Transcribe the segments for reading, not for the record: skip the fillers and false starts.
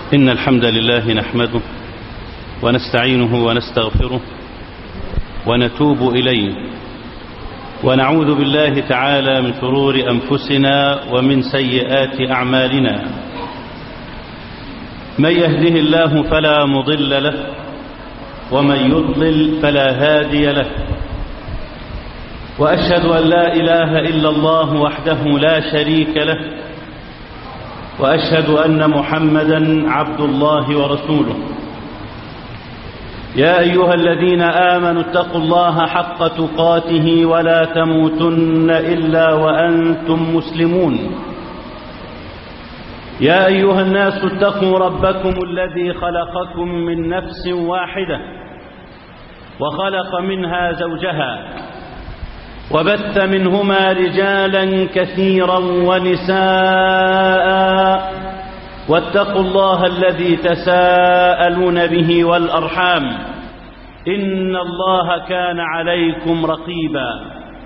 إن الحمد لله نحمده ونستعينه ونستغفره ونتوب إليه ونعوذ بالله تعالى من شرور أنفسنا ومن سيئات أعمالنا. من يهده الله فلا مضل له ومن يضلل فلا هادي له، وأشهد أن لا إله إلا الله وحده لا شريك له، وأشهد أن محمدا عبد الله ورسوله. يا أيها الذين آمنوا اتقوا الله حق تقاته ولا تموتن إلا وأنتم مسلمون. يا أيها الناس اتقوا ربكم الذي خلقكم من نفس واحدة وخلق منها زوجها وبث منهما رجالا كثيرا ونساء، واتقوا الله الذي تساءلون به والأرحام إن الله كان عليكم رقيبا.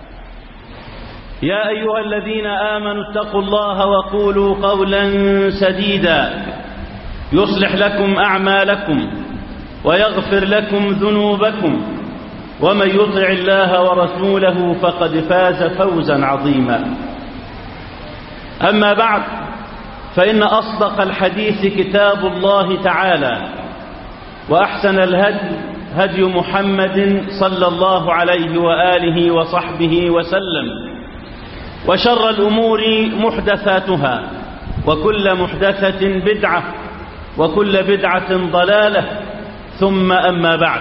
يا أيها الذين آمنوا اتقوا الله وقولوا قولا سديدا يصلح لكم أعمالكم ويغفر لكم ذنوبكم، ومن يطع الله ورسوله فقد فاز فوزا عظيما. أما بعد، فإن أصدق الحديث كتاب الله تعالى، وأحسن الهدي هدي محمد صلى الله عليه وآله وصحبه وسلم، وشر الأمور محدثاتها، وكل محدثة بدعة، وكل بدعة ضلالة، ثم أما بعد.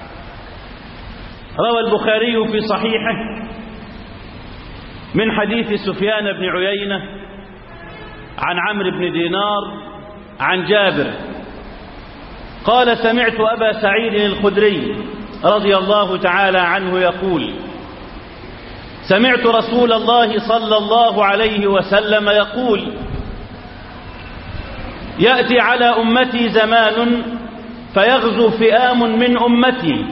روى البخاري في صحيحه من حديث سفيان بن عيينة عن عمرو بن دينار عن جابر قال: سمعت أبا سعيد الخدري رضي الله تعالى عنه يقول: سمعت رسول الله صلى الله عليه وسلم يقول: يأتي على أمتي زمان فيغزو فئام من أمتي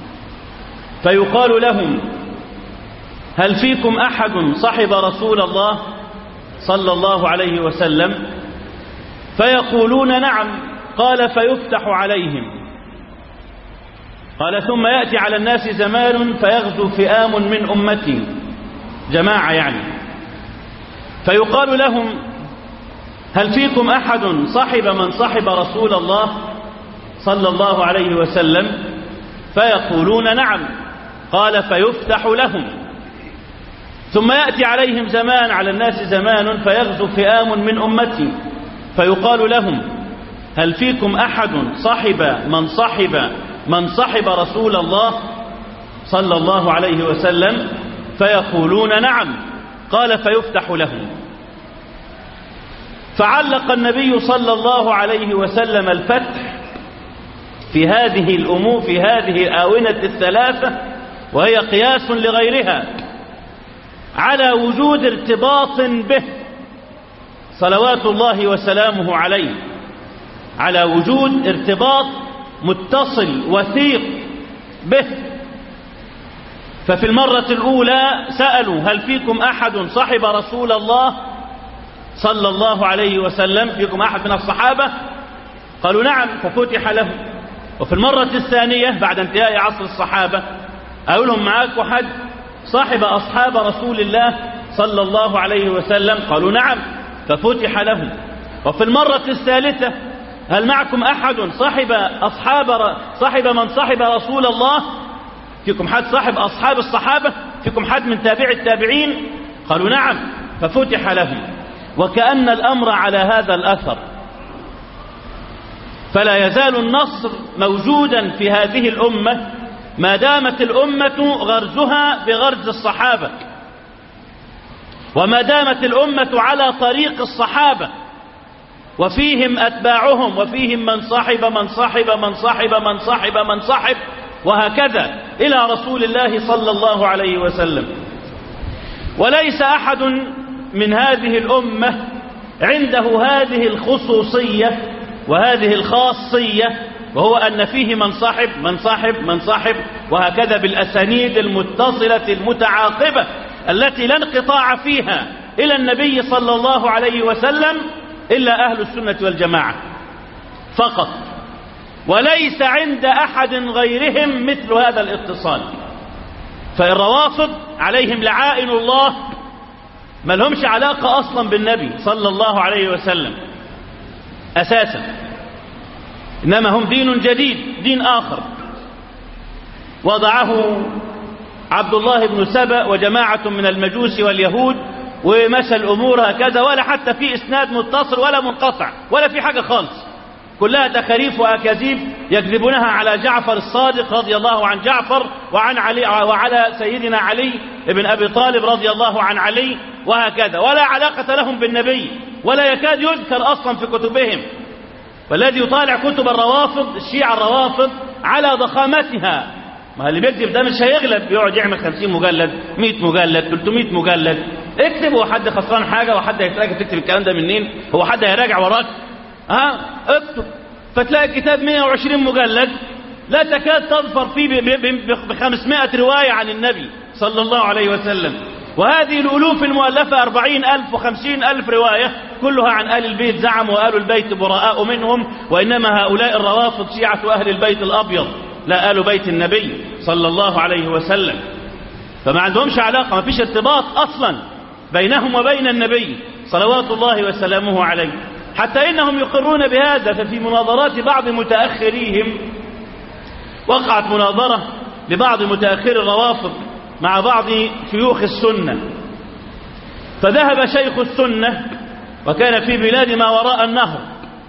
فيقال لهم: هل فيكم أحد صحب رسول الله صلى الله عليه وسلم؟ فيقولون: نعم. قال: فيفتح عليهم. قال: ثم يأتي على الناس زمان فيغزو فئام من أمتي، جماعة يعني، فيقال لهم: هل فيكم أحد صحب من صحب رسول الله صلى الله عليه وسلم؟ فيقولون: نعم. قال: فيفتح لهم. ثم يأتي عليهم زمان، على الناس زمان، فيغزو فئام من أمتي فيقال لهم: هل فيكم أحد صحب من صحب رسول الله صلى الله عليه وسلم؟ فيقولون: نعم. قال: فيفتح لهم. فعلق النبي صلى الله عليه وسلم الفتح في هذه الأمور، في هذه الآونة الثلاثة، وهي قياس لغيرها، على وجود ارتباط به صلوات الله وسلامه عليه، على وجود ارتباط متصل وثيق به. ففي المرة الأولى سألوا: هل فيكم أحد صحب رسول الله صلى الله عليه وسلم؟ فيكم أحد من الصحابة؟ قالوا: نعم. ففتح لهم. وفي المرة الثانية بعد انتهاء عصر الصحابة أقول لهم: معاكم حد صاحب أصحاب رسول الله صلى الله عليه وسلم؟ قالوا: نعم. ففتح لهم. وفي المرة الثالثة: هل معكم أحد صاحب من صاحب رسول الله؟ فيكم حد صاحب أصحاب الصحابة؟ فيكم حد من تابع التابعين؟ قالوا: نعم. ففتح لهم. وكأن الأمر على هذا الأثر، فلا يزال النصر موجودا في هذه الأمة ما دامت الأمة غرزها بغرز الصحابة، وما دامت الأمة على طريق الصحابة، وفيهم أتباعهم، وفيهم من صحب من صحب من صحب من صحب من صحب، وهكذا إلى رسول الله صلى الله عليه وسلم. وليس أحد من هذه الأمة عنده هذه الخصوصية وهذه الخاصية، وهو أن فيه من صاحب من صاحب من صاحب، وهكذا بالأسانيد المتصلة المتعاقبة التي لا انقطاع فيها إلى النبي صلى الله عليه وسلم إلا أهل السنة والجماعة. فقط، وليس عند أحد غيرهم مثل هذا الاتصال. فالروافض عليهم لعائن الله ما لهمش علاقة أصلا بالنبي صلى الله عليه وسلم أساسا، إنما هم دين جديد، دين آخر وضعه عبد الله بن سبأ وجماعة من المجوس واليهود، ومشى الأمور هكذا، ولا حتى في إسناد متصل ولا منقطع ولا في حاجة خالص، كلها تخاريف وأكاذيب يكذبونها على جعفر الصادق رضي الله عن جعفر، وعن علي، وعلى سيدنا علي بن أبي طالب رضي الله عن علي، وهكذا، ولا علاقة لهم بالنبي، ولا يكاد يذكر أصلا في كتبهم. والذي يطالع كتب الروافض، الشيعة الروافض، على ضخامتها، ما اللي بيكتب ده مش هيغلب، يقعد يعمل 50 مجلد 100 مجلد 300 مجلد. اكتب، هو حد خسران حاجة؟ وحد هيتراجع تكتب الكلام ده منين؟ هو حد هيراجع وراك؟ اكتب، فتلاقي الكتاب 120 مجلد لا تكاد تظفر فيه ب500 رواية عن النبي صلى الله عليه وسلم. وهذه الألوف المؤلفة 40,000 و50,000 رواية كلها عن آل البيت، زعموا وآل البيت براء منهم، وإنما هؤلاء الروافض شيعة أهل البيت الأبيض، لا آل بيت النبي صلى الله عليه وسلم. فما عندهمش علاقة، ما فيش ارتباط أصلا بينهم وبين النبي صلوات الله وسلامه عليه، حتى إنهم يقرون بهذا. ففي مناظرات بعض متأخريهم، وقعت مناظرة لبعض متأخر الروافض مع بعض شيوخ السنة، فذهب شيخ السنة وكان في بلاد ما وراء النهر،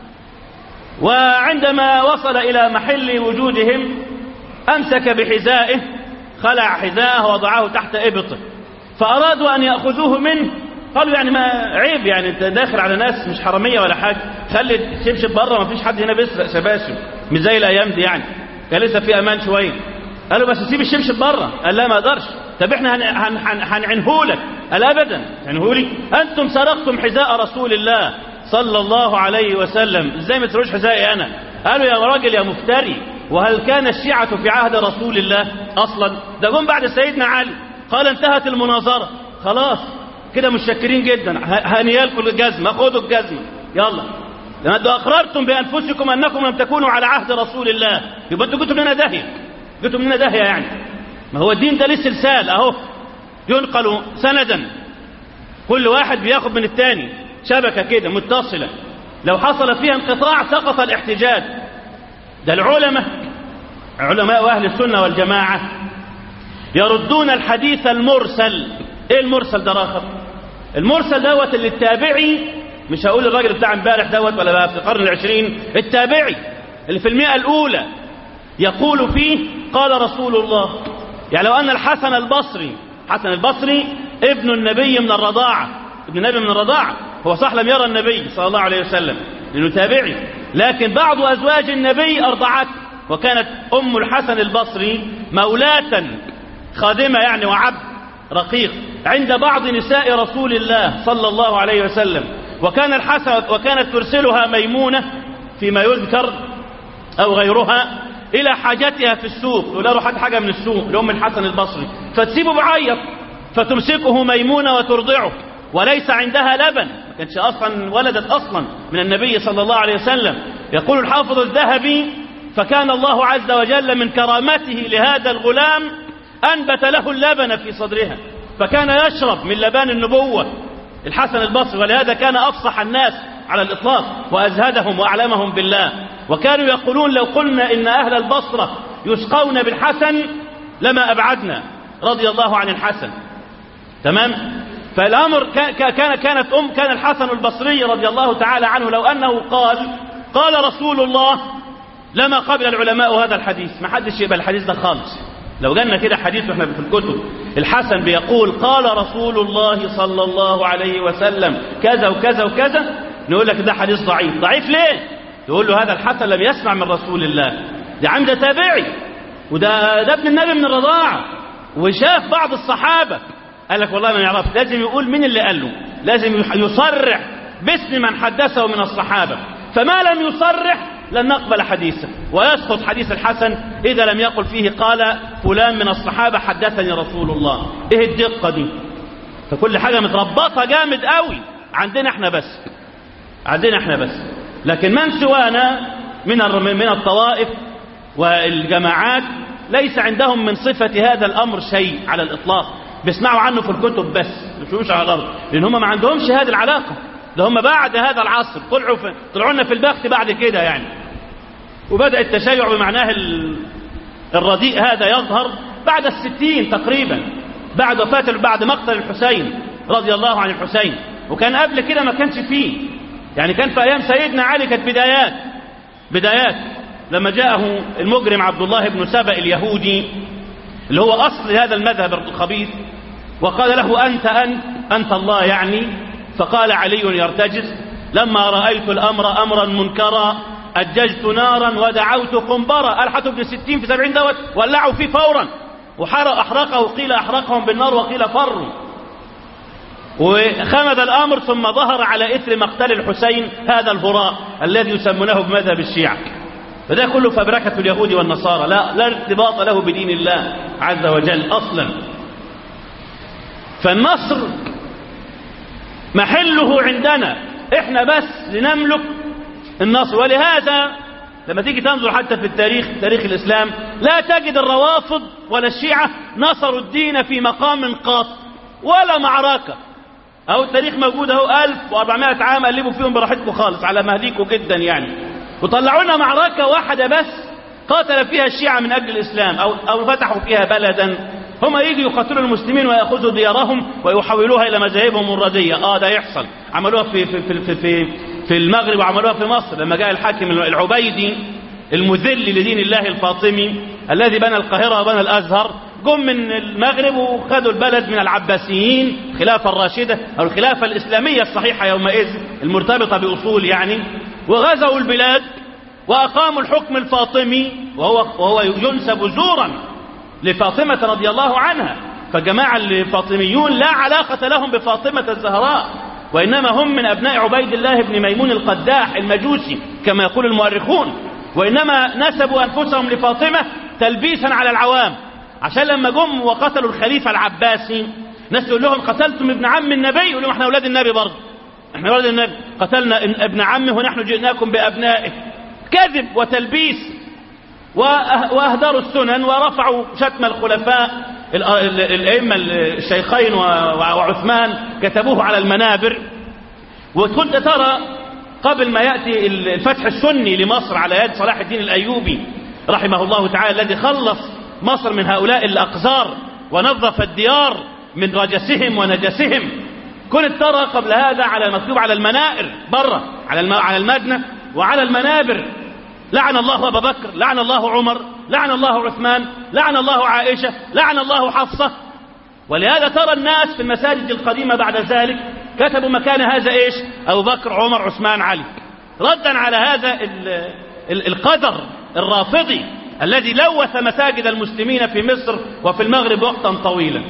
وعندما وصل إلى محل وجودهم أمسك بحذائه، خلع حذاءه ووضعه تحت إبطه، فأرادوا أن يأخذوه منه. قالوا يعني ما عيب، يعني انت داخل على ناس مش حرامية ولا حاجة، خلي الشبشب بره، ما فيش حد هنا بيسرق شباشب، مش زي الأيام دي يعني، كان لسه في أمان شوية. قالوا بس سيب الشبشب بره. قال لا ما اقدرش. طب احنا هنعنهولك. قال ابدا عنهولي، انتم سرقتم حذاء رسول الله صلى الله عليه وسلم، ازاي ما تسرقوش حذائي انا؟ قالوا يا راجل يا مفتري، وهل كان الشيعة في عهد رسول الله اصلا؟ ده جم بعد سيدنا علي. قال انتهت المناظرة، خلاص كده متشكرين جدا، هنيالكم الجزمة، خدوا الجزمة يلا، لما انتوا اقررتم بانفسكم انكم لم تكونوا على عهد رسول الله، يبقى انتوا جيتوا مننا داهية، جيتوا مننا داهية يعني. ما هو الدين ده ليه سلسال اهو، ينقل سندا، كل واحد بياخد من الثاني، شبكة كده متصلة، لو حصل فيها انقطاع سقط الاحتجاج. ده العلماء، علماء اهل السنة والجماعة يردون الحديث المرسل. ايه المرسل ده راخر؟ المرسل دوت اللي التابعي، مش هقول الراجل بتاع امبارح دوت ولا بقى في القرن العشرين، التابعي اللي في المئة الاولى يقول فيه قال رسول الله. يعني لو ان الحسن البصري، حسن البصري ابن النبي من الرضاعة، ابن النبي من الرضاعة، هو صح لم يرى النبي صلى الله عليه وسلم لانه تابعي، لكن بعض ازواج النبي ارضعته، وكانت ام الحسن البصري مولاة خادمة يعني وعبد رقيق عند بعض نساء رسول الله صلى الله عليه وسلم. وكان الحسن وكانت ترسلها ميمونة فيما يذكر أو غيرها إلى حاجتها في السوق، تقول له روح حاجة من السوق لأم الحسن البصري، فتسيبه بعيط، فتمسكه ميمونة وترضعه، وليس عندها لبن، ما كانش أصلا ولدت أصلا من النبي صلى الله عليه وسلم. يقول الحافظ الذهبي فكان الله عز وجل من كرامته لهذا الغلام أنبت له اللبن في صدرها، فكان يشرب من لبان النبوة الحسن البصري، ولهذا كان أفصح الناس على الإطلاق وأزهدهم وأعلمهم بالله. وكانوا يقولون لو قلنا إن أهل البصرة يسقون بالحسن لما أبعدنا، رضي الله عن الحسن. تمام؟ فالأمر كان الحسن البصري رضي الله تعالى عنه لو أنه قال رسول الله لما قبل العلماء هذا الحديث، ما حدش يقبل الحديث ده خالص. لو جالنا كده حديث واحنا في الكتب الحسن بيقول قال رسول الله صلى الله عليه وسلم كذا وكذا وكذا، نقول لك ده حديث ضعيف. ضعيف ليه؟ تقول له هذا الحسن لم يسمع من رسول الله، ده عمده تابعي، وده ابن النبي من الرضاعة، وشاف بعض الصحابة. قال لك والله ما يعرف، لازم يقول مين اللي قال له، لازم يصرح باسم من حدثه من الصحابة، فما لم يصرح لن نقبل حديثه، ويسقط حديث الحسن إذا لم يقل فيه قال فلان من الصحابة حدثني رسول الله. إيه الدقة دي؟ فكل حاجة متربطة جامد قوي عندنا احنا بس، عندنا احنا بس، لكن من سوانا من الطوائف والجماعات ليس عندهم من صفة هذا الأمر شيء على الإطلاق، بيسمعوا عنه في الكتب بس مش على الأرض، لأن هم ما عندهمش هذه العلاقة. ده هم بعد هذا العصر طلعوا لنا في البخت بعد كده يعني، وبدأ التشيع بمعناه الرديء هذا يظهر بعد 60 تقريبا، بعد مقتل الحسين رضي الله عن الحسين. وكان قبل كده ما كانش فيه، يعني كان في أيام سيدنا علي كانت بدايات لما جاءه المجرم عبد الله بن سبأ اليهودي اللي هو أصل هذا المذهب الخبيث، وقال له أنت الله يعني. فقال علي يرتجز: لما رأيت الأمر أمرا منكرا أججت نارا ودعوت قنبرا. ألحت ابن 60 في 70 دوت ولعوا فيه فورا أحرقه، قيل أحرقهم بالنار وقيل فروا. وخمد الأمر ثم ظهر على إثر مقتل الحسين هذا الهراء الذي يسمونه بمذهب الشيعة. فده كله فبركة اليهود والنصارى، لا ارتباط له بدين الله عز وجل أصلا. فالنصر محله عندنا احنا بس لنملك النصر. ولهذا لما تيجي تنظر حتى في تاريخ الإسلام لا تجد الروافض ولا الشيعة نصروا الدين في مقام قاط ولا معركة. أو التاريخ موجود اهو 1400 عام قلبوا فيهم براحتكم خالص على مهديكم جدا يعني، وطلعوا لنا معركة واحدة بس قاتل فيها الشيعة من أجل الإسلام أو فتحوا فيها بلدا. هم يجوا يقاتلوا المسلمين ويأخذوا ديارهم ويحولوها إلى مذاهبهم الردية. ده يحصل، عملوها في المغرب وعملوها في مصر لما جاء الحاكم العبيدي المذل لدين الله الفاطمي الذي بنى القاهرة وبنى الأزهر. جم من المغرب وخدوا البلد من العباسيين، الخلافة الراشدة أو الخلافة الإسلامية الصحيحة يومئذ المرتبطة بأصول يعني، وغزوا البلاد وأقاموا الحكم الفاطمي وهو ينسب زورا لفاطمة رضي الله عنها. فجماعة الفاطميون لا علاقة لهم بفاطمة الزهراء، وإنما هم من أبناء عبيد الله بن ميمون القداح المجوسي كما يقول المؤرخون، وإنما نسبوا أنفسهم لفاطمة تلبيسا على العوام، عشان لما جم وقتلوا الخليفة العباسي ناس يقول لهم قتلتم ابن عم النبي، يقول لهم احنا أولاد النبي برضه، احنا أولاد النبي، قتلنا ابن عمه ونحن جئناكم بأبنائه. كذب وتلبيس، وأهدروا السنن ورفعوا شتم الخلفاء الأئمة الشيخين وعثمان كتبوه على المنابر. وكنت ترى قبل ما يأتي الفتح السني لمصر على يد صلاح الدين الأيوبي رحمه الله تعالى الذي خلص مصر من هؤلاء الأقذار ونظف الديار من رجسهم ونجسهم، كنت ترى قبل هذا على مكتوب على المنائر بره على المدنة وعلى المنابر: لعن الله أبا بكر، لعن الله عمر، لعن الله عثمان، لعن الله عائشة، لعن الله حفصة. ولهذا ترى الناس في المساجد القديمة بعد ذلك كتبوا مكان هذا إيش؟ أبو بكر، عمر، عثمان، علي، ردا على هذا القدر الرافضي الذي لوث مساجد المسلمين في مصر وفي المغرب وقتا طويلا.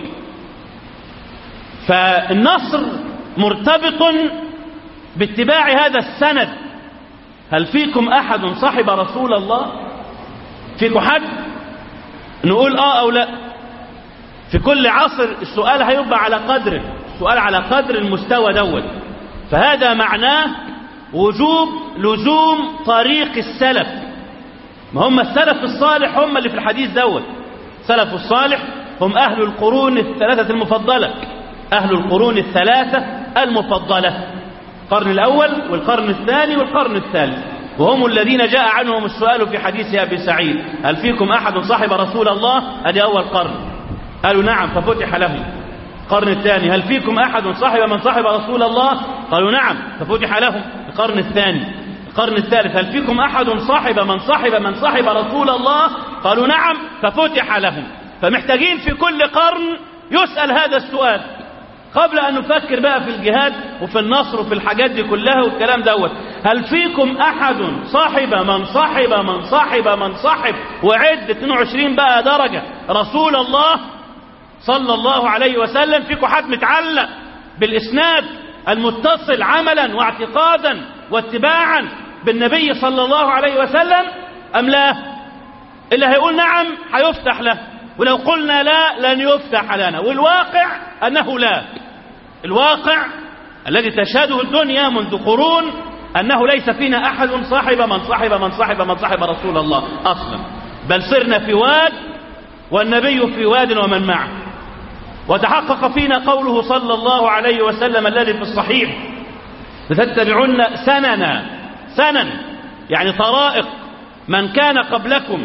فالنصر مرتبط باتباع هذا السند: هل فيكم أحد صاحب رسول الله؟ فيكم حد؟ نقول أو لا. في كل عصر السؤال هيبقى على قدره، السؤال على قدر المستوى دوت. فهذا معناه وجوب لزوم طريق السلف. ما هم السلف الصالح هم اللي في الحديث دوت. السلف الصالح هم أهل القرون الثلاثة المفضلة، أهل القرون الثلاثة المفضلة، القرن الأول والقرن الثاني والقرن الثالث، وهم الذين جاء عنهم السؤال في حديث أبي سعيد: هل فيكم أحد صاحب رسول الله؟ هذا أول قرن، قالوا نعم ففتح لهم. القرن الثاني: هل فيكم أحد صاحب من صاحب رسول الله؟ قالوا نعم ففتح لهم. القرن الثاني. القرن الثالث: هل فيكم أحد صاحب من صاحب رسول الله؟ قالوا نعم ففتح لهم. فمحتاجين في كل قرن يسأل هذا السؤال قبل أن نفكر بقى في الجهاد وفي النصر وفي الحاجات دي كلها والكلام دوت. هل فيكم أحد صاحب من صاحب وعد 22 بقى درجة رسول الله صلى الله عليه وسلم؟ فيكم حد متعلق بالإسناد المتصل عملا واعتقادا واتباعا بالنبي صلى الله عليه وسلم أم لا؟ اللي هيقول نعم هيفتح له، ولو قلنا لا لن يفتح لنا. والواقع أنه لا. الواقع الذي تشهده الدنيا منذ قرون أنه ليس فينا أحد صاحب من صاحب رسول الله أصلا، بل صرنا في واد والنبي في واد ومن معه. وتحقق فينا قوله صلى الله عليه وسلم الذي في الصحيح: لتتبعن سنن يعني طرائق من كان قبلكم،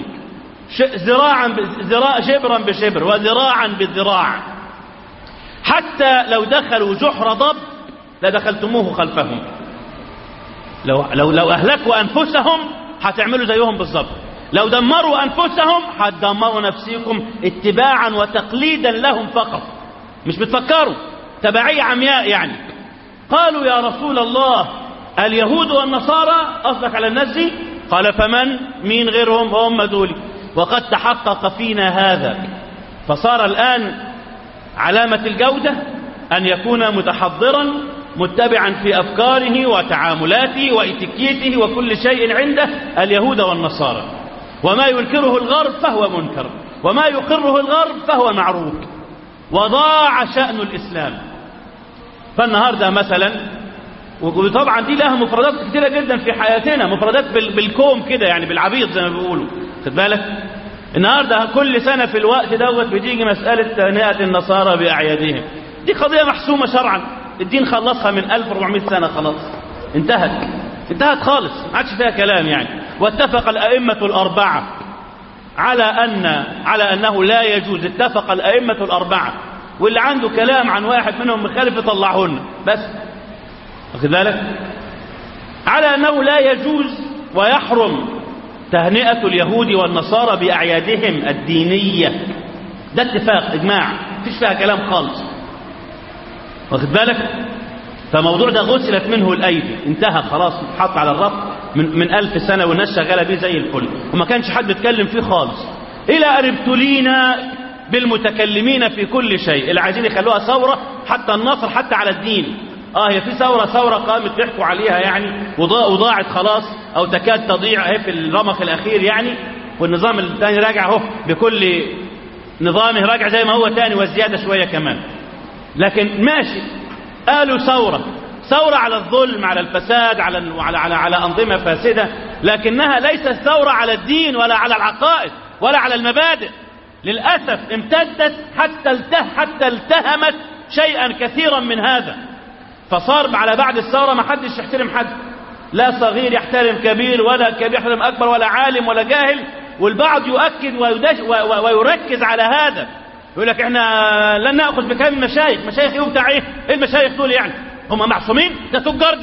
شبرا بشبر وذراعا بالذراع، حتى لو دخلوا جحر ضب لدخلتموه خلفهم. لو أهلكوا أنفسهم هتعملوا زيهم بالضبط، لو دمروا أنفسهم هتدمروا نفسكم اتباعا وتقليدا لهم فقط، مش بتفكروا، تبعية عمياء يعني. قالوا يا رسول الله اليهود والنصارى، قصدك على الناس دي؟ قال فمن؟ مين غيرهم؟ هم دول. وقد تحقق فينا هذا، فصار الآن علامة الجودة أن يكون متحضرا متبعا في أفكاره وتعاملاته وإتيكيته وكل شيء عنده اليهود والنصارى، وما ينكره الغرب فهو منكر، وما يقره الغرب فهو معروف، وضاع شأن الإسلام. فالنهاردة مثلا، وطبعا دي لها مفردات كثيرة جدا في حياتنا، مفردات بالكوم كده يعني، بالعبيط زي ما بيقولوا، خد بالك. النهاردة كل سنة في الوقت دوت بتيجي مسألة تهنئة النصارى بأعيادهم، دي قضية محسومة شرعا، الدين خلصها من 1400 سنة، خلاص انتهت خالص، ما عادش فيها كلام يعني. واتفق الأئمة الأربعة على أنه لا يجوز، اتفق الأئمة الأربعة، واللي عنده كلام عن واحد منهم مخالف يطلعه لنا بس، واخد بالك، على أنه لا يجوز ويحرم تهنئة اليهود والنصارى بأعيادهم الدينية. ده اتفاق إجماع، مفيش فيها كلام خالص، واخد بالك. فموضوع ده غسلت منه الأيدي، انتهى خلاص، حط على الرف من 1000 سنة، والناس شغالة بيه زي الفل، وما كانش حد بيتكلم فيه خالص، إلى أن ابتلينا بالمتكلمين في كل شيء اللي عايزين يخلوها ثورة، حتى النصر حتى على الدين. هي في ثورة قامت يحكوا عليها يعني، وضاعت خلاص، أو تكاد تضيع اهي في الرمق الأخير يعني، والنظام الثاني راجع اهو بكل نظامه، راجع زي ما هو تاني وزيادة شوية كمان. لكن ماشي، قالوا ثورة على الظلم، على الفساد، على أنظمة فاسدة، لكنها ليست ثورة على الدين ولا على العقائد ولا على المبادئ. للأسف امتدت حتى التهمت شيئا كثيرا من هذا، فصار على بعد الثورة ما حدش يحترم حد، لا صغير يحترم كبير، ولا كبير يحترم أكبر، ولا عالم ولا جاهل. والبعض يؤكد ويركز على هذا، يقول لك احنا لن نأخذ بكلام المشايخ ايه وبتاع ايه المشايخ دول يعني هم معصومين؟ ده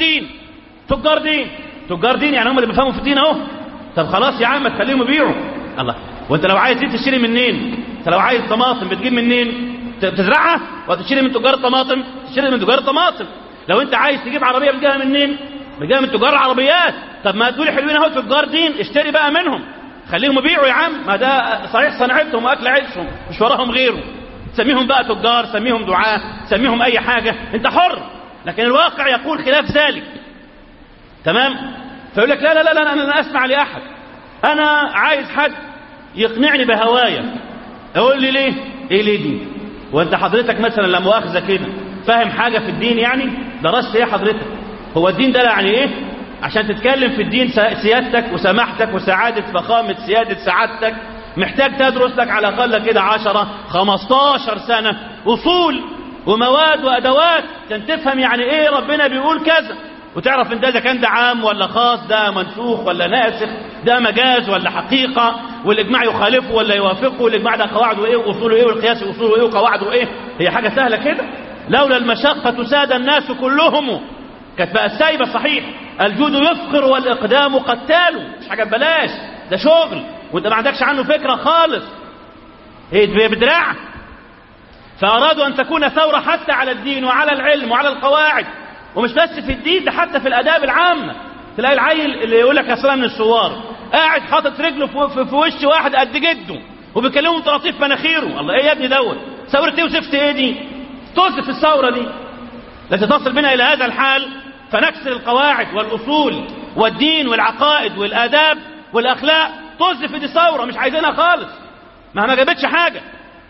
تجار دين يعني، هم اللي بيفهموا في الدين اهو. طب خلاص يا عم تخليهم يبيعوا. الله، وانت لو عايز تشتري منين؟ انت لو عايز طماطم بتجيب منين؟ تزرعها وتشتري من تجار الطماطم؟ تشتري من تجار الطماطم. لو انت عايز تجيب عربيه بتجيبها منين؟ بتجيبها من تجار العربيات. طب ما تقولي حلوين اهو تجار دين، اشتري بقى منهم، خليهم يبيعوا يا عم، ما ده صحيح صنعتهم واكل عيشهم، مش وراهم غيره. سميهم بقى تجار، سميهم دعاة، سميهم اي حاجه، انت حر، لكن الواقع يقول خلاف ذلك. تمام؟ فيقول لك لا لا لا، انا لا اسمع لاحد، انا عايز حد يقنعني بهوايا. اقول لي ليه؟ ايه ليه دي؟ وانت حضرتك مثلا لا مؤاخذه كده فاهم حاجه في الدين يعني؟ درست ايه حضرتك؟ هو الدين ده يعني ايه؟ عشان تتكلم في الدين سيادتك وسماحتك وسعاده فخامه سياده سعادتك محتاج تدرس لك على الاقل كده 10-15 سنه اصول ومواد وادوات عشان تفهم يعني ايه ربنا بيقول كذا، وتعرف ان ده كان ده عام ولا خاص، ده منسوخ ولا ناسخ، ده مجاز ولا حقيقه، والاجماع يخالفه ولا يوافقه، والاجماع ده قواعده ايه واصوله ايه، والقياس اصوله ايه وقواعده ايه. هي حاجه سهله كده؟ لولا المشقه ساد الناس كلهم. كانت بقى السايبه صحيح، الجود يفقر والاقدام قتال، مش حاجه ببلاش، ده شغل وانت ما عندكش عنه فكره خالص، هي بدراع. فارادوا ان تكون ثوره حتى على الدين وعلى العلم وعلى القواعد، ومش بس في الدين، ده حتى في الاداب العامه. تلاقي العيل اللي يقول لك يا سلام من الثوار قاعد حاطط رجله في وش واحد قد جده وبيكلمه بطراطيف مناخيره. الله، ايه يا ابني دوت؟ ثوره ايه وسفت ايه دي؟ توصف الثوره دي التي تصل بنا الى هذا الحال، فنكسر القواعد والاصول والدين والعقائد والاداب والاخلاق، توصف دي ثوره مش عايزينها خالص، ما جابتش حاجه،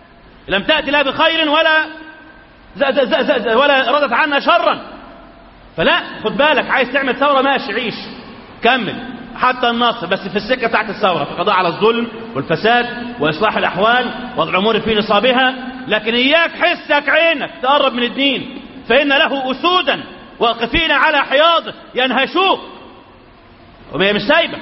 لم تاتي لا بخير ولا ردت عنا شرا. فلا، خد بالك، عايز تعمل ثورة ماشي، عيش كمل حتى النصر، بس في السكة بتاعت الثورة، في القضاء على الظلم والفساد وإصلاح الأحوال والأمور في نصابها. لكن إياك حسك عينك تقرب من الدين، فإن له أسودا واقفين على حياضه ينهشوك، وهي مش سايبة.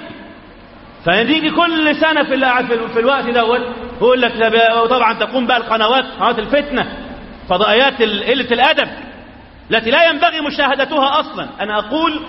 فنيجي كل سنة في الوقت دوت يقول لك، طبعا تقوم بقى قنوات الفتنة، فضائيات قلة الأدب التي لا ينبغي مشاهدتها أصلا. أنا أقول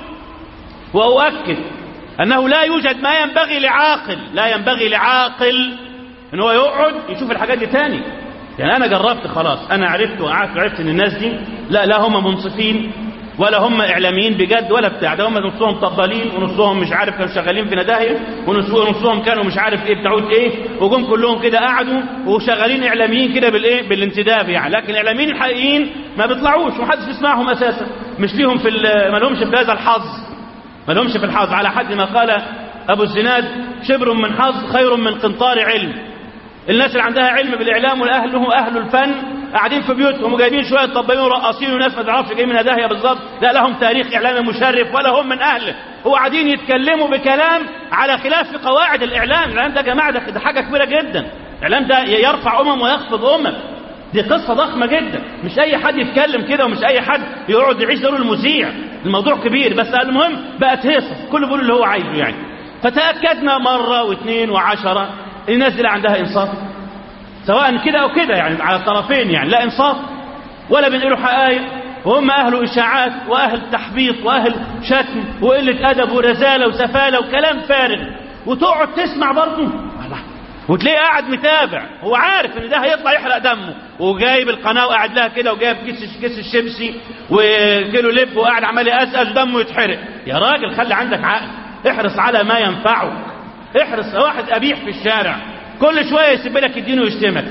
وأؤكد أنه لا يوجد ما ينبغي لعاقل، لا ينبغي لعاقل أن هو يقعد يشوف الحاجات دي تاني. يعني أنا جربت خلاص، أنا عرفت وعرفت أن الناس دي لا هم منصفين ولا هم إعلاميين بجد ولا بتاع ده. هم نصهم طبالين، ونصهم مش عارف كانوا شغالين في نداهية، ونصهم كانوا مش عارف إيه بتاعود إيه، وجم كلهم كده قعدوا وشغالين إعلاميين كده بالإيه، بالانتداب يعني. لكن الإعلاميين الحقيقيين ما بيطلعوش ومحدش بيسمعهم أساسا، مش ليهم ما لهمش في هذا الحظ، ما لهمش في الحظ. على حد ما قال أبو الزناد: شبر من حظ خير من قنطار علم. الناس اللي عندها علم بالإعلام والأهل أهل الفن قاعدين في بيوتهم وجايبين شوية طبالين ورقاصين وناس ما تعرفش جايين من داهية بالظبط، لا لهم تاريخ إعلامي مشرف ولا هم من أهله، هو قاعدين يتكلموا بكلام على خلاف قواعد الإعلام. الإعلام ده يا جماعة ده حاجة كبيرة جدا. الإعلام ده يرفع ويخفض دي قصة ضخمة جدا، مش أي حد يتكلم كده، ومش أي حد يقعد يعيش دور المذيع. الموضوع كبير، بس المهم بقت هيصة، كله بيقول اللي هو عايزه يعني. فتأكدنا مرة واثنين وعشرة الناس دي لا عندها إنصاف، سواء كده أو كده يعني، على الطرفين يعني، لا إنصاف ولا بينقلوا حقائق، وهم أهل إشاعات وأهل تحبيط وأهل شتم وقلة أدب ورزالة وسفالة وكلام فارغ، وتقعد تسمع برضه وتلاقيه قاعد متابع، هو عارف ان ده هيطلع يحرق دمه، وجايب القناه وقاعد لها كده، وجايب كيس الشيبسي وكيلو لب وقاعد عمال يقزقز دمه يتحرق. يا راجل خلي عندك عقل، احرص على ما ينفعك، احرص. واحد قبيح في الشارع كل شويه يسيب لك الدين ويشتمك،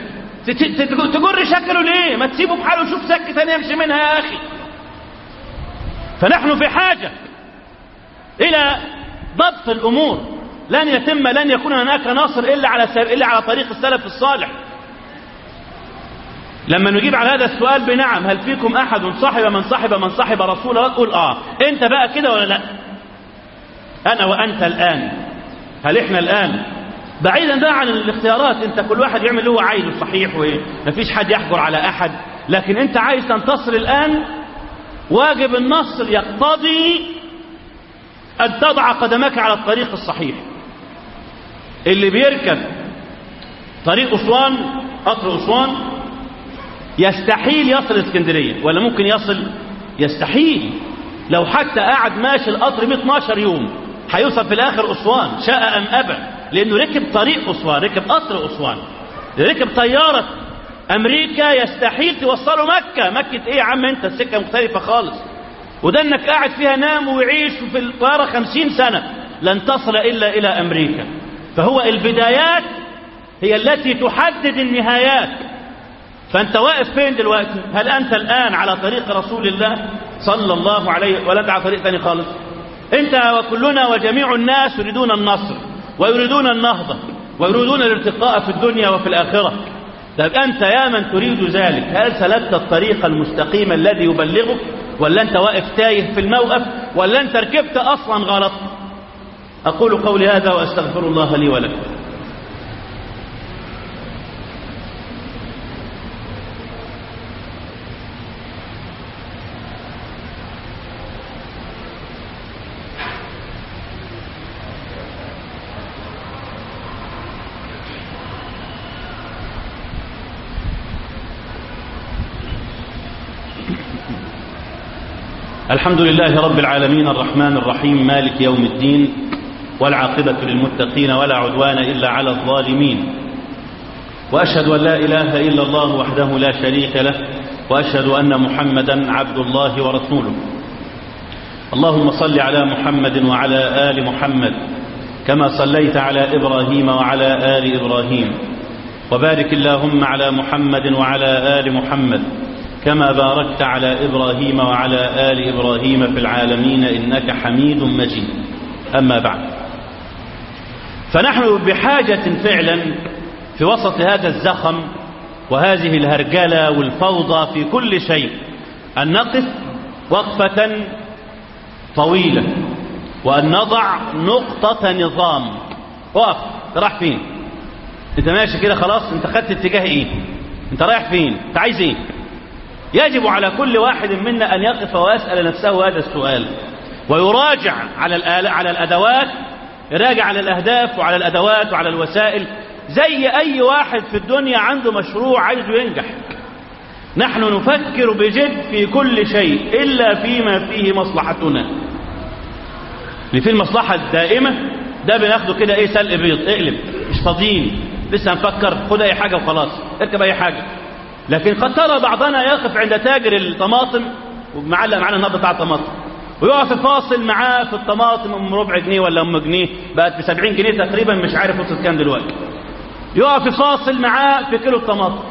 تجر شكله ليه؟ ما تسيبه بحاله وشوف سكه ثانيه يمشي منها يا اخي. فنحن في حاجه الى ضبط الامور. لن يكون هناك ناصر إلا على طريق السلف الصالح. لما نجيب على هذا السؤال بنعم، هل فيكم أحد صاحب من صاحب رسول الله؟ قل أنت بقى كده ولا لا؟ أنا وأنت الآن، هل إحنا الآن بعيدا بقى عن الاختيارات، أنت كل واحد يعمل اللي هو عايزه صحيح، ومفيش حد يحجر على أحد، لكن أنت عايز تنتصر الآن، واجب النصر يقتضي أن تضع قدمك على الطريق الصحيح. اللي بيركب طريق أسوان، قطر أسوان، يستحيل يصل اسكندرية، ولا ممكن يصل؟ يستحيل. لو حتى قاعد ماشي القطر 12 يوم هيوصل في الآخر أسوان شاء أم أبى، لأنه ركب طريق أسوان، ركب قطر أسوان، ركب طيارة أمريكا يستحيل توصله مكة. مكة إيه يا عم أنت؟ السكة مختلفة خالص، وده إنك قاعد فيها نام ويعيش في الطيارة 50 سنة لن تصل إلا إلى أمريكا. فهو البدايات هي التي تحدد النهايات. فأنت واقف فين دلوقتي؟ هل أنت الآن على طريق رسول الله صلى الله عليه، ولا أنت على طريق ثاني خالص؟ أنت وكلنا وجميع الناس يريدون النصر ويريدون النهضة ويريدون الارتقاء في الدنيا وفي الآخرة. طيب أنت يا من تريد ذلك، هل سلكت الطريق المستقيم الذي يبلغك، ولا أنت واقف تايه في الموقف، ولا أنت ركبت أصلا غلط؟ أقول قولي هذا وأستغفر الله لي ولكم. الحمد لله رب العالمين الرحمن الرحيم مالك يوم الدين، والعاقبة للمتقين ولا عدوان إلا على الظالمين، وأشهد أن لا إله إلا الله وحده لا شريك له، وأشهد أن محمدا عبد الله ورسوله. اللهم صل على محمد وعلى آل محمد كما صليت على إبراهيم وعلى آل إبراهيم، وبارك اللهم على محمد وعلى آل محمد كما باركت على إبراهيم وعلى آل إبراهيم في العالمين إنك حميد مجيد. أما بعد، فنحن بحاجة فعلا في وسط هذا الزخم وهذه الهرجلة والفوضى في كل شيء أن نقف وقفة طويلة، وأن نضع نقطة نظام. وقف، راح فين؟ انت ماشي كده خلاص، انت خدت اتجاه ايه؟ انت رايح فين؟ انت عايز ايه؟ يجب على كل واحد منا أن يقف ويسأل نفسه هذا السؤال، ويراجع على الأدوات، يراجع على الأهداف وعلى الأدوات وعلى الوسائل، زي أي واحد في الدنيا عنده مشروع عايزه ينجح. نحن نفكر بجد في كل شيء إلا فيما فيه مصلحتنا. اللي فيه المصلحة الدائمة ده بناخده كده ايه، سلق بيض، اقلب، مش فاضيين لسه نفكر، خد اي حاجة وخلاص، اركب اي حاجة. لكن قد ترى بعضنا يقف عند تاجر الطماطم ومعلق معانا النبض بتاع الطماطم، ويقف فاصل معاه في الطماطم ام ربع جنيه ولا ام جنيه، بقت ب 70 جنيه تقريبا، مش عارف وصلت كام دلوقتي. يقف فاصل معاه في كيلو الطماطم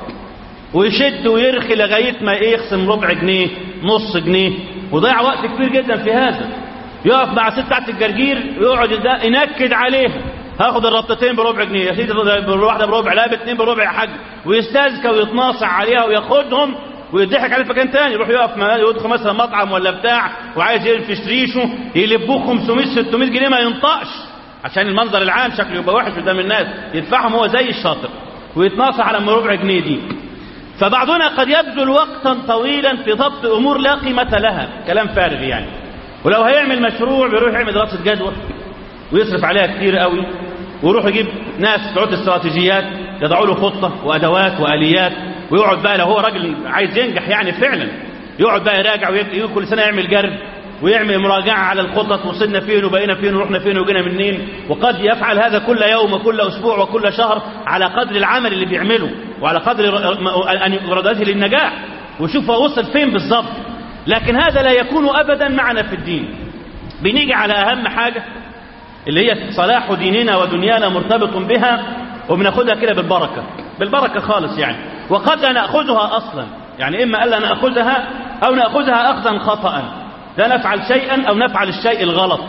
ويشد ويرخي لغايه ما يخصم ربع جنيه، نص جنيه، وضيع وقت كبير جدا في هذا. يقف مع ست بتاعت الجرجير ويقعد ينكد عليها، هاخد الربطتين بربع جنيه يا سيدي، واحده بربع، لا باتنين بربع يا حاج، ويستذكى ويتناصع عليها وياخدهم ويضحك عليه في مكان تاني. يروح يقف يدخل مثلا مطعم ولا بتاع وعايز يلفش ريشه، يلبوه 500 600 جنيه ما ينطقش عشان المنظر العام شكله يبقى وحش قدام الناس، يدفعهم هو زي الشاطر ويتناصع على ربع جنيه دي. فبعضنا قد يبذل وقتا طويلا في ضبط امور لا قيمه لها، كلام فارغ يعني. ولو هيعمل مشروع بيروح يعمل دراسه جدوى ويصرف عليها كتير قوي، ويروح يجيب ناس بتوع استراتيجيات يضعوا له خطه وادوات واليات، ويقعد بقى لو هو راجل عايز ينجح يعني فعلا، يقعد بقى يراجع كل سنه يعمل جرد ويعمل مراجعه على الخطط، وصلنا فين وبقينا فين ورحنا فين وجينا منين. وقد يفعل هذا كل يوم وكل اسبوع وكل شهر على قدر العمل اللي بيعمله وعلى قدر ارادته للنجاح، ويشوف هو وصل فين بالظبط. لكن هذا لا يكون ابدا معنا في الدين. بنيجي على اهم حاجه اللي هي صلاح ديننا ودنيانا مرتبط بها، وبناخدها كده بالبركه خالص يعني. وقد لا ناخذها اصلا، يعني اما الا ناخذها او ناخذها اخذا خطا، لا نفعل شيئا او نفعل الشيء الغلط.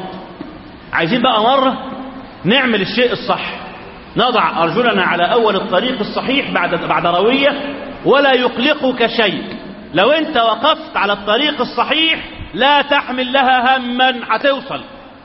عايزين بقى مره نعمل الشيء الصح، نضع ارجلنا على اول الطريق الصحيح بعد رويه، ولا يقلقك شيء. لو انت وقفت على الطريق الصحيح لا تحمل لها هما، هتوصل.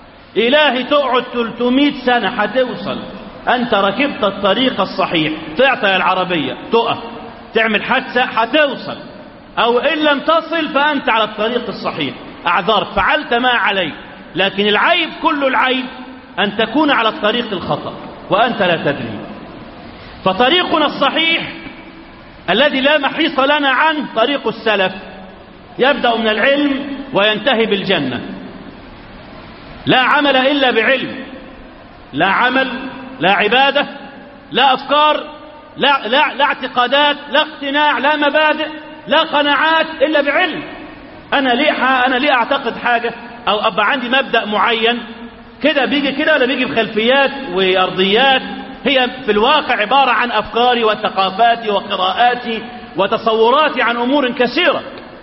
إلهي تقعد 300 سنة هتوصل. أنت ركبت الطريق الصحيح، تعطي العربية تقف، تعمل حادثة هتوصل، أو إن لم تصل فأنت على الطريق الصحيح، أعذرت، فعلت ما عليك. لكن العيب، كل العيب أن تكون على الطريق الخطأ وأنت لا تدري. فطريقنا الصحيح الذي لا محيص لنا عنه طريق السلف، يبدأ من العلم وينتهي بالجنة. لا عمل إلا بعلم، لا عمل، لا عبادة، لا أفكار، لا اعتقادات، لا اقتناع، لا مبادئ، لا قناعات إلا بعلم. أنا ليه أعتقد حاجة أو أبقى عندي مبدأ معين كده، بيجي كده ولا بيجي بخلفيات وأرضيات؟ هي في الواقع عبارة عن أفكاري وثقافاتي وقراءاتي وتصوراتي عن أمور كثيرة.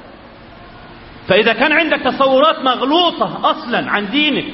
فإذا كان عندك تصورات مغلوطة أصلا عن دينك،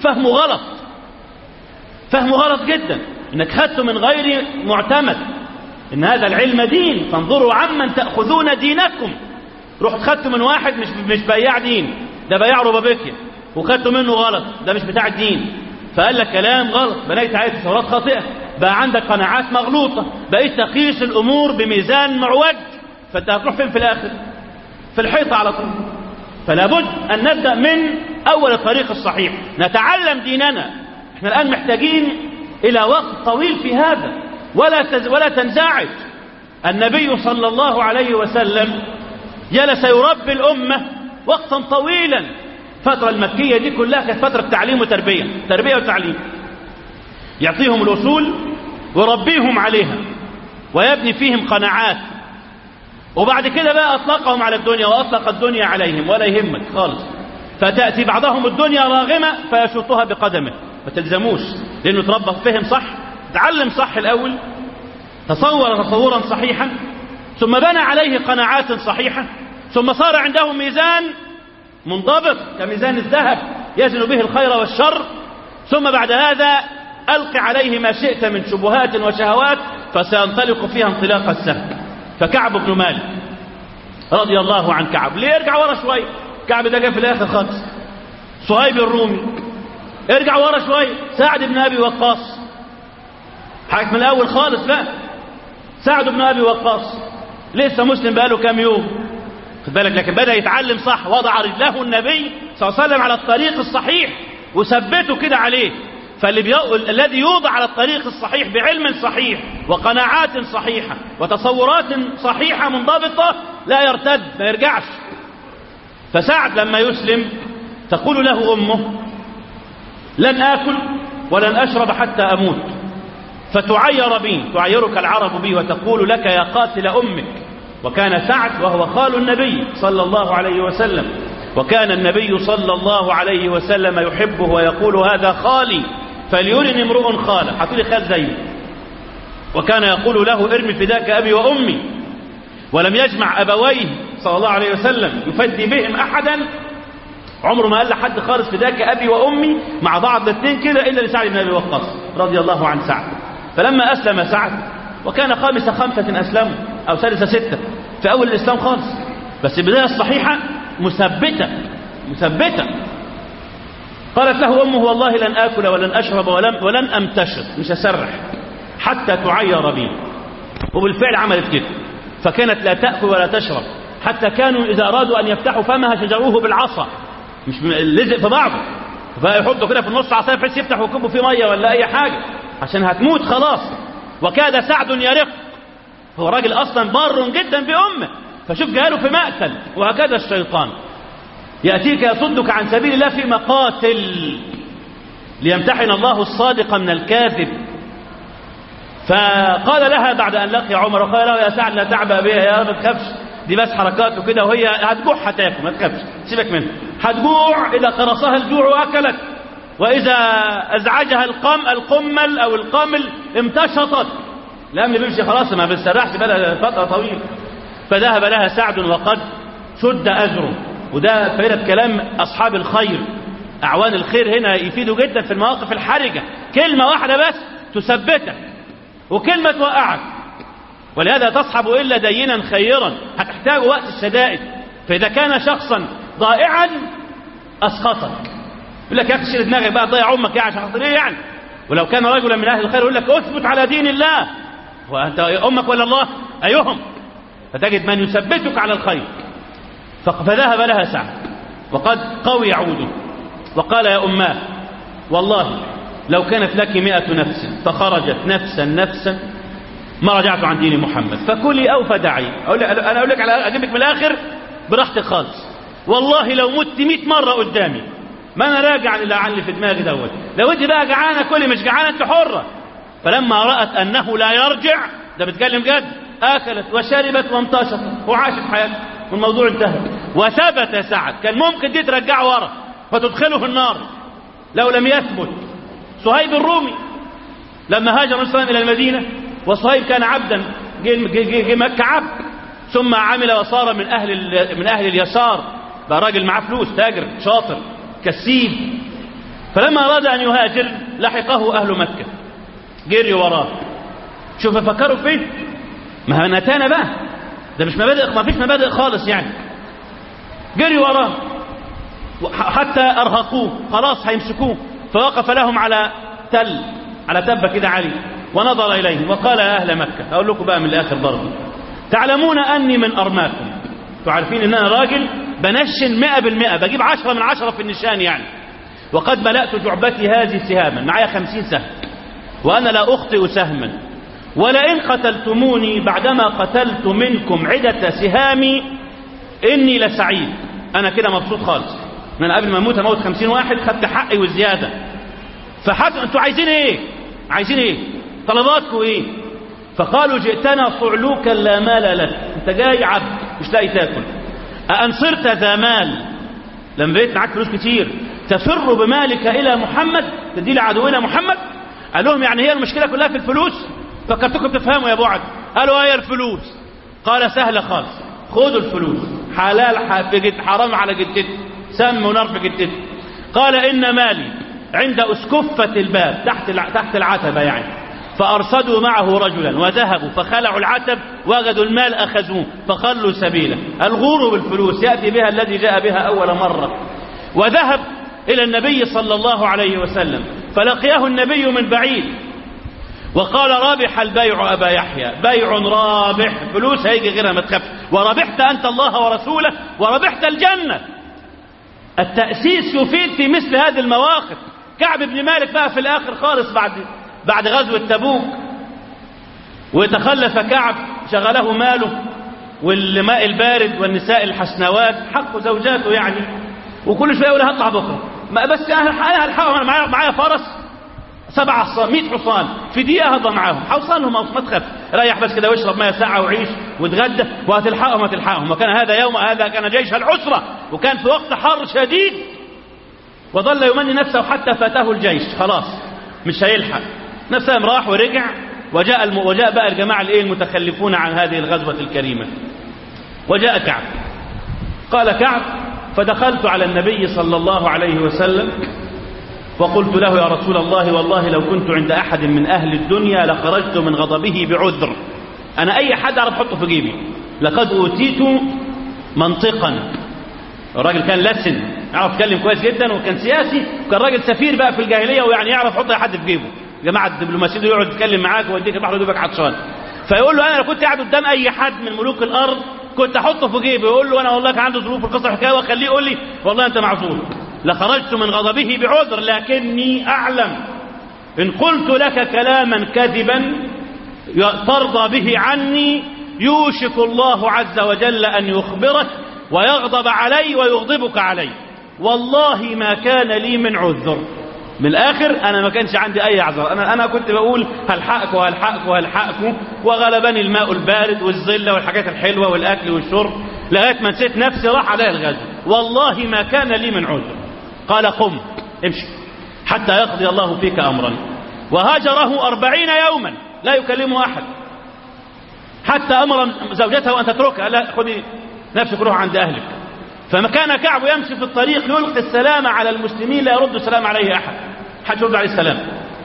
فهمه غلط جدا، إنك خدته من غير معتمد. إن هذا العلم دين، فانظروا عمن تأخذون دينكم. رحت خدته من واحد مش بياع دين، ده بياع ربابيكيا، وخدته منه غلط، ده مش بتاع الدين، فقال لك كلام غلط، بنيت عليه تصورات خاطئة، بقى عندك قناعات مغلوطة، بقيت تقيس الأمور بميزان معوج، فأنت هتروح فين في الآخر؟ في الحيطة على طول. فلا بد أن نبدأ من أول الطريق الصحيح، نتعلم ديننا. احنا الآن محتاجين إلى وقت طويل في هذا، ولا تنزعج. النبي صلى الله عليه وسلم جلس يربي الأمة وقتا طويلا. الفترة المكية دي كلها كانت فترة تعليم وتربية، تربية وتعليم، يعطيهم الأصول ويربيهم عليها ويبني فيهم قناعات، وبعد كده بقى أطلقهم على الدنيا وأطلق الدنيا عليهم، ولا يهمك خالص. فتأتي بعضهم الدنيا راغمة فيشوطها بقدمه، ما تلزموش، لأنه تربى فهم صح، تعلم صح الأول، تصور تصورا صحيحا، ثم بنى عليه قناعات صحيحة، ثم صار عنده ميزان منضبط كميزان الذهب يزن به الخير والشر، ثم بعد هذا ألق عليه ما شئت من شبهات وشهوات فسينطلق فيها انطلاق السهم. فكعب بن مالك رضي الله عن كعب، ليه يرجع ورا شوية؟ كعب ده جاء في الآخر خالص، صهيب الرومي. ارجع ورا شوية، سعد بن أبي وقاص. حاجة من الأول خالص بقى، سعد بن أبي وقاص لسه مسلم بقاله كام يوم، خد بالك، لكن بدأ يتعلم صح. وضع رجله النبي صلى الله عليه وسلم على الطريق الصحيح وثبته كده عليه. الذي يوضع على الطريق الصحيح بعلم صحيح وقناعات صحيحة وتصورات صحيحة منضبطة لا يرتد، ما يرجعش. فسعد لما يسلم تقول له أمه: لن آكل ولن أشرب حتى أموت، فتعير بي، تعيرك العرب بي، وتقول لك يا قاتل أمك. وكان سعد وهو خال النبي صلى الله عليه وسلم، وكان النبي صلى الله عليه وسلم يحبه ويقول: هذا خالي فليرني امرؤ خاله. هتقولي خال زيه. وكان يقول له: ارمي فداك أبي وأمي. ولم يجمع أبويه صلى الله عليه وسلم يفدي بهم أحدا، عمره ما قال لحد خالص فداك أبي وأمي مع بعض الاثنين كده إلا لسعد بن أبي وقاص رضي الله عن سعد. فلما أسلم سعد، وكان خامس 5 أسلموا أو سادس 6 في أول الإسلام خالص، بس البداية الصحيحة مثبتة. قالت له أمه: والله لن آكل ولن أشرب ولن أمتشط، مش أسرح حتى تعير بي. وبالفعل عملت كده، فكانت لا تأكل ولا تشرب، حتى كانوا إذا أرادوا أن يفتحوا فمها شجروه بالعصا، مش لزق في بعضه، فيحطوا كده في النص عصاية بحيث يفتح ويكبوا فيه مية ولا أي حاجة عشان هتموت خلاص. وكاد سعد يرق، هو راجل أصلا بار جدا بأمه، فشوف جاله في مقتل. وهكذا الشيطان يأتيك يصدك عن سبيل الله في مقاتل ليمتحن الله الصادق من الكاذب. فقال لها بعد أن لقي عمر، وقال له: يا سعد لا تعبأ بها، يا ما تخافش، دي بس حركات وكده، وهي هتجوع هتاكل، ما تخافش، سيبك منها، هتجوع إذا قرصها الجوع وأكلت، وإذا أزعجها القمل أو القمل امتشطت. لا من بيمشي خلاص، ما بنسرحش بقى فترة طويلة. فذهب لها سعد وقد شد أزره. وده فائدة كلام أصحاب الخير، أعوان الخير هنا يفيدوا جدا في المواقف الحرجة. كلمة واحدة بس تثبتك، وكلمة توقعك. ولهذا تصحب إلا دينا خيرا، هتحتاج وقت الشدائد. فإذا كان شخصا ضائعا أسقطك، يقول لك: يا أخي شيل دماغك بقى، ضيع أمك يعني عشان خاطر إيه يعني؟ ولو كان رجلا من أهل الخير يقول لك: أثبت على دين الله. وأنت أمك ولا الله؟ أيهم؟ فتجد من يثبتك على الخير. فذهب لها سعد وقد قوي عوده، وقال: يا أماه، والله لو كانت لك 100 نفس فخرجت نفسا ما رجعت عن دين محمد، فكلي أو فدعي. أنا أقول لك أجيب لك من الآخر براحتك خالص. والله لو مت 100 مرة قدامي ما أنا راجع إلا عن اللي في دماغي دوت. لو أنت بقى جعانة كلي، مش جعانة أنت حرة. فلما رأت أنه لا يرجع، ده بتكلم جد، أكلت وشربت وامتشطت وعاشت حياتها والموضوع انتهى. وثبت سعد، كان ممكن دي ترجعه ورا فتدخله في النار لو لم يثبت. صهيب الرومي لما هاجر النبي صلى الله عليه وسلم إلى المدينة، وصهيب كان عبدا، جه مكة عبد، ثم عمل وصار من أهل اليسار، بقى راجل معاه فلوس، تاجر شاطر كسيب. فلما أراد أن يهاجر لحقه أهل مكة، جري وراه. شوف فكروا فيه، ما نتانا بقى، ده مش مبادئ، ما فيش مبادئ خالص يعني. جري وراه حتى أرهقوه، خلاص هيمسكوه. فوقف لهم على تبة كده عالي، ونظر إليهم وقال: يا أهل مكة، أقول لكم بقى من الآخر برضه، تعلمون أني من أرماكم، تعرفين أن أنا راجل بنشن 100%، بجيب 10 من 10 في النشان يعني. وقد ملأت جعبتي هذه سهاما، معايا 50 سهم، وأنا لا أخطئ سهما. ولئن قتلتموني بعدما قتلت منكم عدة سهامي إني لسعيد، أنا كده مبسوط خالص، من قبل ما أموت هموت 50 واحد، خدت حقي والزيادة. أنتوا عايزين إيه؟ طلباتكم إيه؟ فقالوا: جئتنا صعلوكا لا مال لك، أنت جاي عبد مش لاقي تاكل. أأن صرت ذا مال، لما بقيت معاك فلوس كتير، تفر بمالك إلى محمد، تدي لعدونا محمد؟ قال لهم: يعني هي المشكلة كلها في الفلوس؟ فكرتكم تفهموا يا بعد. قالوا: هي الفلوس. قال: سهلة خالص، خذوا الفلوس، حلال حرام على جدتي، سم ونار في جدتي. قال: إن مالي عند أسكفة الباب، تحت العتبة يعني. فأرصدوا معه رجلا وذهبوا فخلعوا العتب، وجدوا المال أخذوه فخلوا سبيله. الغور بالفلوس يأتي بها الذي جاء بها أول مرة. وذهب إلى النبي صلى الله عليه وسلم، فلقيه النبي من بعيد وقال: رابح البيع أبا يحيى، بيع رابح، فلوس هيجي غيرها ما تخافش، وربحت أنت الله ورسوله وربحت الجنة. التأسيس يفيد في مثل هذه المواقف. كعب بن مالك بقى في الآخر خالص بعد غزوة تبوك، وتخلف كعب، شغله ماله والماء البارد والنساء الحسنوات، حق زوجاته يعني، وكل شوية يقول هطلع بكرة، بس أنا هلحقهم، أنا معايا فرس 100 حصان، في دقيقة هضى معاهم، حوصلهم ما تخاف، ريح بس كده واشرب ماء ساعة وعيش وتغدى وهتلحقهم. وكان هذا كان جيش العسرة، وكان في وقت حر شديد، وظل يمني نفسه حتى فاته الجيش، خلاص مش هيلحق نفسه، راح ورجع، وجاء بقى الجماعة المتخلفون عن هذه الغزوة الكريمة. وجاء كعب، قال كعب: فدخلت على النبي صلى الله عليه وسلم وقلت له: يا رسول الله، والله لو كنت عند أحد من أهل الدنيا لخرجت من غضبه بعذر. أنا أي حد أعرف أحطه في جيبي، لقد أوتيت منطقا. الراجل كان لسن، يعرف يتكلم كويس جدا، وكان سياسي، وكان راجل سفير بقى في الجاهلية، ويعني يعرف يحط أي حد في جيبه. جماعة الدبلوماسيين دول يقعد يتكلم معاك ويديك البحر ودوبك عطشان، فيقول له: أنا لو كنت قاعد قدام أي حد من ملوك الأرض كنت أحطه في جيبي. يقول له: أنا والله كان عنده ظروف القصة الحكاية، وأخليه يقول لي: والله أنت معذور، لخرجت من غضبه بعذر، لكني أعلم إن قلت لك كلاما كذبا ترضى به عني يوشك الله عز وجل أن يخبرك ويغضب علي ويغضبك علي. والله ما كان لي من عذر. من الآخر أنا ما كانش عندي أي اعذار، أنا كنت بقول هلحقك، وغلبني الماء البارد والظل والحاجات الحلوة والأكل والشرب، لغاية ما نسيت نفسي، راح عليها الغزو. والله ما كان لي من عذر. قال: قم امشي حتى يقضي الله فيك أمرا. وهاجره 40 يوما لا يكلمه أحد، حتى أمر زوجته أن تتركها، لا خذي نفسك روح عند أهلك. فما كان كعب يمشي في الطريق يلقي السلام على المسلمين، لا يرد السلام عليه أحد، حد يرد عليه السلام،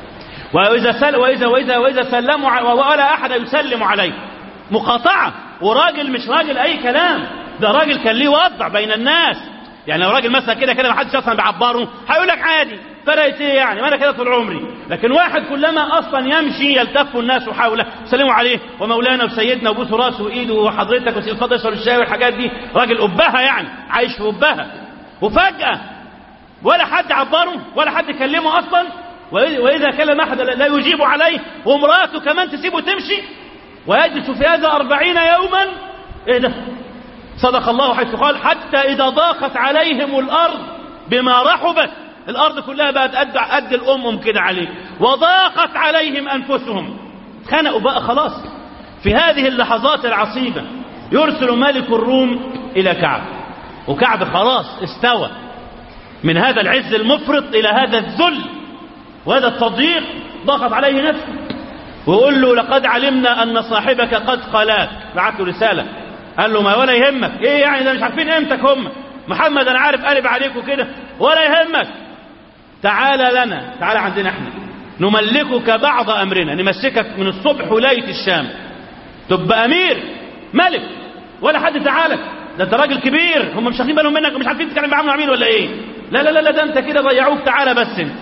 وإذا سلموا ولا أحد يسلم عليه. مقاطعة، وراجل مش راجل أي كلام، ده راجل كان ليه وضع بين الناس. يعني لو راجل مثلا كده ما حدش اصلا بيعبره، هيقول لك عادي، فرقت ايه يعني، ما انا كده طول عمري. لكن واحد كلما اصلا يمشي يلتف الناس حوله، سلموا عليه ومولانا وسيدنا وبوسوا راسه وايده وحضرتك واتفضل اشرب الشاي والحاجات دي، راجل ابها يعني، عايش في ابها، وفجأة ولا حد عبره ولا حد كلمه اصلا، واذا كلم احد لا يجيب عليه، وامراته كمان تسيبه تمشي، ويجلس في هذا 40 يوما. ايه ده؟ صدق الله حيث قال: حتى إذا ضاقت عليهم الأرض بما رحبت، الأرض كلها بقت قد الأمم كده عليه، وضاقت عليهم أنفسهم، اتخنقوا بقى خلاص. في هذه اللحظات العصيبة يرسل ملك الروم إلى كعب، وكعب خلاص استوى من هذا العز المفرط إلى هذا الذل وهذا التضييق، ضاقت عليه نفسه، ويقول له: لقد علمنا أن صاحبك قد قلاك. بعت له رسالة، قال له: ما ولا يهمك، ايه يعني ده مش عارفين قيمتك، هم محمد انا عارف قلب عليك وكده، ولا يهمك، تعال لنا، تعال عندنا احنا، نملكك بعض امرنا، نمسكك من الصبح ولاية الشام، تبقى امير ملك، ولا حد تعالك، ده انت راجل كبير، هم مش واخدين بالهم منك ومش عارفين تتكلم معاهم عميل ولا ايه، لا ده انت كده ضيعوك، تعال بس انت.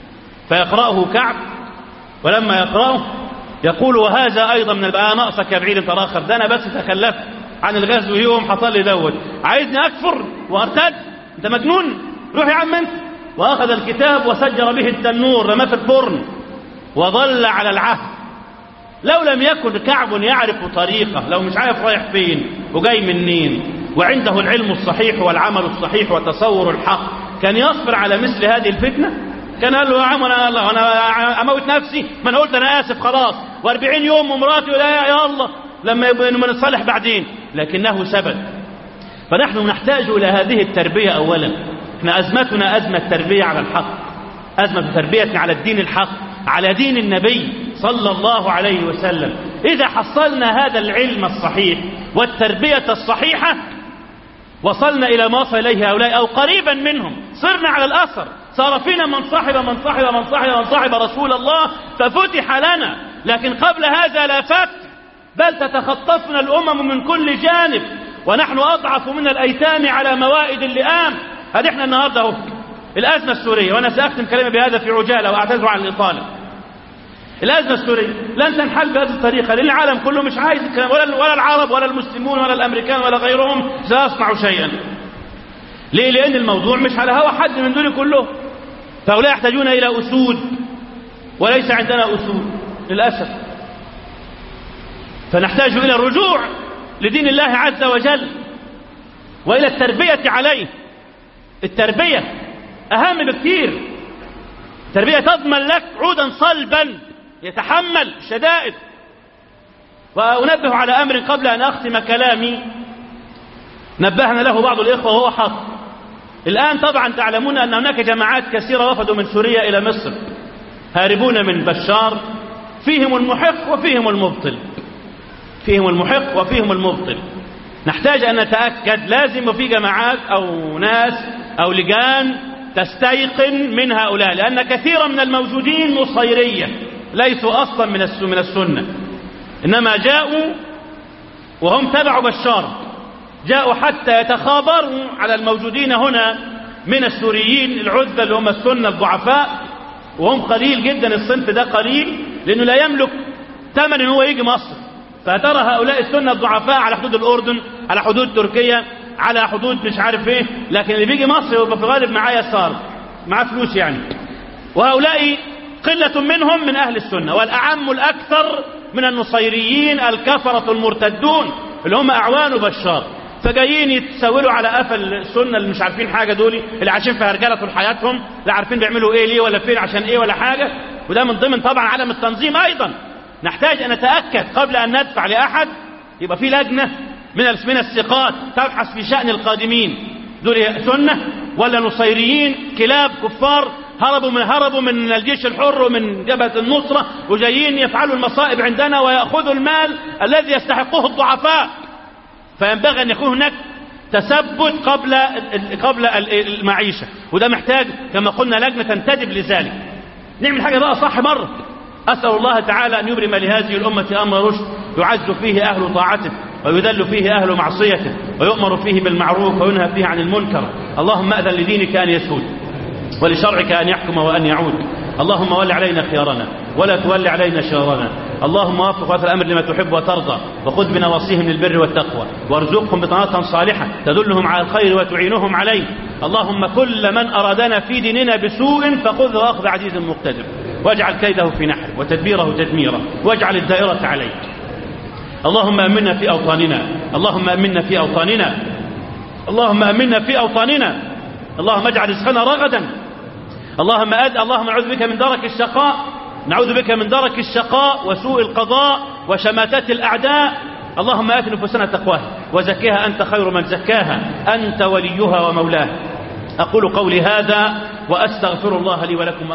فيقرأه كعب، ولما يقرأه يقول: وهذا ايضا من البقاء، ناقصك يا بعيد انت راخر، ده انا بس تخلفت عن الغزو يوم حصل لي دوت، عايزني اكفر وارتد؟ انت مجنون، روح يا عم انت. واخذ الكتاب وسجر به التنور، رماه في الفرن، وظل على العهد. لو لم يكن كعب يعرف طريقه، لو مش عارف رايح فين وجاي منين، وعنده العلم الصحيح والعمل الصحيح وتصور الحق، كان يصبر على مثل هذه الفتنه؟ كان قال له: يا عم انا اموت نفسي، ما انا قلت انا اسف خلاص، و40 يوم ومراتي، ولا يا الله لما يبقى نصالح بعدين. لكنه ثبت. فنحن نحتاج إلى هذه التربية أولا. احنا أزمتنا أزمة تربية على الحق، أزمة تربيتنا على الدين الحق، على دين النبي صلى الله عليه وسلم. إذا حصلنا هذا العلم الصحيح والتربية الصحيحة، وصلنا إلى ما وصل إليه هؤلاء أو قريبا منهم، صرنا على الأثر، صار فينا من صاحب رسول الله ففتح لنا. لكن قبل هذا لا فتح، بل تتخطفنا الأمم من كل جانب، ونحن أضعف من الأيتام على موائد اللئام. هذه احنا النهاردة اهو الأزمة السورية، وأنا سأختم كلامي بهذا في عجالة وأعتذر عن الإطالة. الأزمة السورية لن تنحل بهذه الطريقة، لأن العالم كله مش عايز الكلام، ولا العرب ولا المسلمون ولا الأمريكان ولا غيرهم سيصنعوا شيئا. ليه؟ لأن الموضوع مش على هوى حد من دول كله، فهؤلاء يحتاجون إلى أسود وليس عندنا أسود للأسف. فنحتاج إلى الرجوع لدين الله عز وجل وإلى التربية عليه. التربية أهم بكثير. التربية تضمن لك عودا صلبا يتحمل الشدائد. وأنبه على أمر قبل أن أختم كلامي نبهنا له بعض الإخوة وهو حق. الآن طبعا تعلمون أن هناك جماعات كثيرة وفدوا من سوريا إلى مصر هاربون من بشار، فيهم المحق وفيهم المبطل، فيهم المحق وفيهم المبطل. نحتاج أن نتأكد، لازم في جماعات أو ناس أو لجان تستيقن من هؤلاء، لأن كثيرا من الموجودين نصيرية ليسوا أصلا من السنة، إنما جاءوا وهم تبعوا بشار، جاءوا حتى يتخابروا على الموجودين هنا من السوريين العزلة اللي هم السنة الضعفاء، وهم قليل جدا، الصنف ده قليل لأنه لا يملك ثمن إن هو يجي مصر. فترى هؤلاء السنة الضعفاء على حدود الأردن، على حدود تركيا، على حدود مش عارف ايه، لكن اللي بيجي مصر يبقى في الغالب معاه يسار، معاه فلوس يعني. وهؤلاء قلة منهم من أهل السنة، والأعم الأكثر من النصيريين الكفرة المرتدون اللي هم أعوان بشار، فجايين يتسولوا على قفل السنة اللي مش عارفين حاجة، دول اللي عايشين في هرجلة طول حياتهم، لا عارفين بيعملوا ايه ليه ولا فين عشان ايه ولا حاجة. وده من ضمن طبعا عدم التنظيم أيضا. نحتاج أن نتأكد قبل أن ندفع لأحد يبقى في لجنة من الثقات تبحث في شأن القادمين، دول سنة ولا نصيريين كلاب كفار هربوا من الجيش الحر ومن جبهة النصرة وجايين يفعلوا المصائب عندنا ويأخذوا المال الذي يستحقه الضعفاء. فينبغي أن يكون هناك تثبت قبل المعيشة، وده محتاج كما قلنا لجنة تنتدب لذلك. نعمل حاجة بقى صح مرة. أسأل الله تعالى أن يبرم لهذه الأمة أمر رشد يعز فيه أهل طاعته ويذل فيه أهل معصيته ويؤمر فيه بالمعروف وينهى فيه عن المنكر. اللهم أذن لدينك أن يسود ولشرعك أن يحكم وأن يعود. اللهم ول علينا خيارنا ولا تول علينا شرارنا. اللهم وفق ولاة الأمر لما تحب وترضى، وخذ بنواصيهم للبر والتقوى، وارزقهم بطانة صالحة تدلهم على الخير وتعينهم عليه. اللهم كل من أرادنا في ديننا بسوء فخذه أخذ عزيز مقتدر، واجعل كيده في نحر وتدبيره تدميرا، واجعل الدائرة عليه. اللهم أمنا في أوطاننا، اللهم أمنا في أوطاننا، اللهم أمنا في أوطاننا. اللهم اجعل رزقنا رغدا. اللهم نعوذ بك من درك الشقاء، نعوذ بك من درك الشقاء وسوء القضاء وشماتات الأعداء. اللهم آت نفوسنا تقواها وزكها أنت خير من زكاها، أنت وليها ومولاها. أقول قولي هذا وأستغفر الله لي ولكم.